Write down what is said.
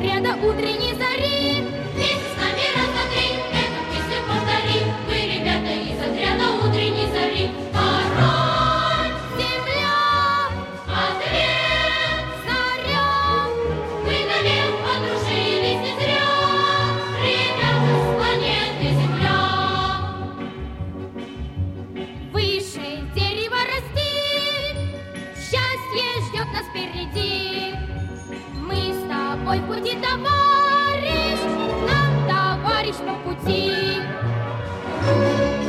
отряда утренней зари. Вместе с нами раз, два, три, эту песню повтори. Мы ребята из отряда утренней зари. Король, Земля, ответ, заря, мы навек подружились не зря. Ребята с планеты Земля. выше дерева расти, счастье ждет нас впереди. Мы с тобой в пути, товарищ, нам товарищ по пути.